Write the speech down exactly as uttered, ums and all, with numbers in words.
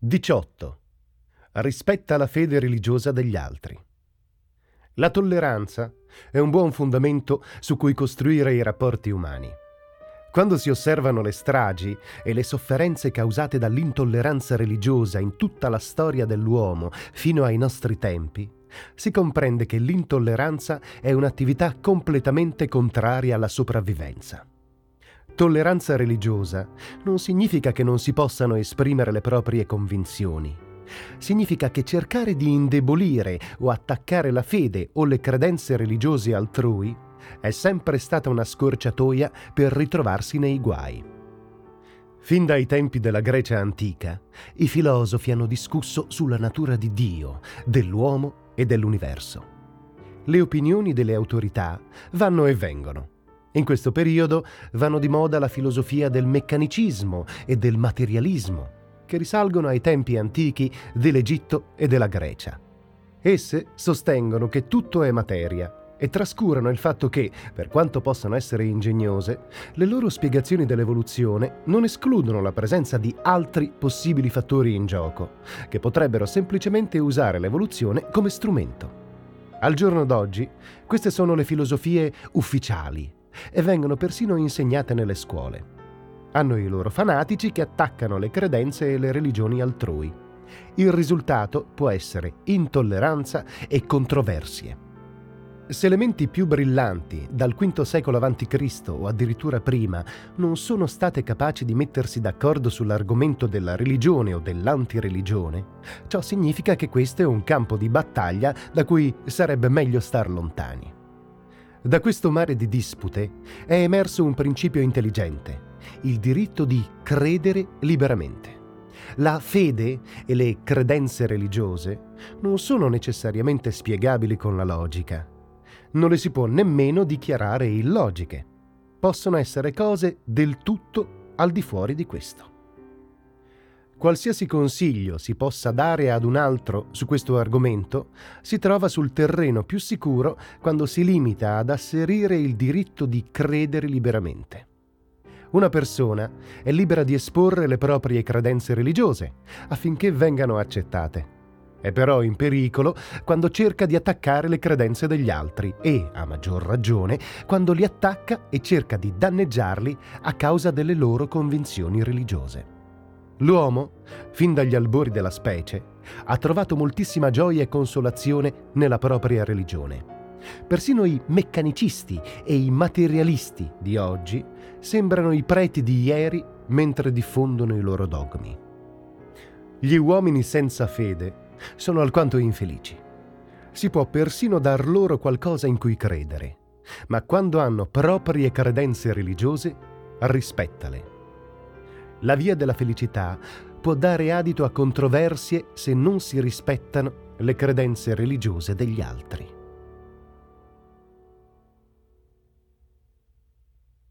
diciotto. Rispetta la fede religiosa degli altri. La tolleranza è un buon fondamento su cui costruire i rapporti umani. Quando si osservano le stragi e le sofferenze causate dall'intolleranza religiosa in tutta la storia dell'uomo fino ai nostri tempi, si comprende che l'intolleranza è un'attività completamente contraria alla sopravvivenza. Tolleranza religiosa non significa che non si possano esprimere le proprie convinzioni. Significa che cercare di indebolire o attaccare la fede o le credenze religiose altrui è sempre stata una scorciatoia per ritrovarsi nei guai. Fin dai tempi della Grecia antica, i filosofi hanno discusso sulla natura di Dio, dell'uomo e dell'universo. Le opinioni delle autorità vanno e vengono. In questo periodo vanno di moda la filosofia del meccanicismo e del materialismo, che risalgono ai tempi antichi dell'Egitto e della Grecia. Esse sostengono che tutto è materia e trascurano il fatto che, per quanto possano essere ingegnose, le loro spiegazioni dell'evoluzione non escludono la presenza di altri possibili fattori in gioco, che potrebbero semplicemente usare l'evoluzione come strumento. Al giorno d'oggi, queste sono le filosofie ufficiali e vengono persino insegnate nelle scuole. Hanno i loro fanatici che attaccano le credenze e le religioni altrui. Il risultato può essere intolleranza e controversie. Se le menti più brillanti dal quinto secolo avanti Cristo o addirittura prima non sono state capaci di mettersi d'accordo sull'argomento della religione o dell'antireligione, ciò significa che questo è un campo di battaglia da cui sarebbe meglio star lontani. Da questo mare di dispute è emerso un principio intelligente: il diritto di credere liberamente. La fede e le credenze religiose non sono necessariamente spiegabili con la logica. Non le si può nemmeno dichiarare illogiche. Possono essere cose del tutto al di fuori di questo. Qualsiasi consiglio si possa dare ad un altro su questo argomento si trova sul terreno più sicuro quando si limita ad asserire il diritto di credere liberamente. Una persona è libera di esporre le proprie credenze religiose affinché vengano accettate. È però in pericolo quando cerca di attaccare le credenze degli altri e, a maggior ragione, quando li attacca e cerca di danneggiarli a causa delle loro convinzioni religiose. L'uomo, fin dagli albori della specie, ha trovato moltissima gioia e consolazione nella propria religione. Persino i meccanicisti e i materialisti di oggi sembrano i preti di ieri mentre diffondono i loro dogmi. Gli uomini senza fede sono alquanto infelici. Si può persino dar loro qualcosa in cui credere, ma quando hanno proprie credenze religiose, rispettale. La via della felicità può dare adito a controversie se non si rispettano le credenze religiose degli altri.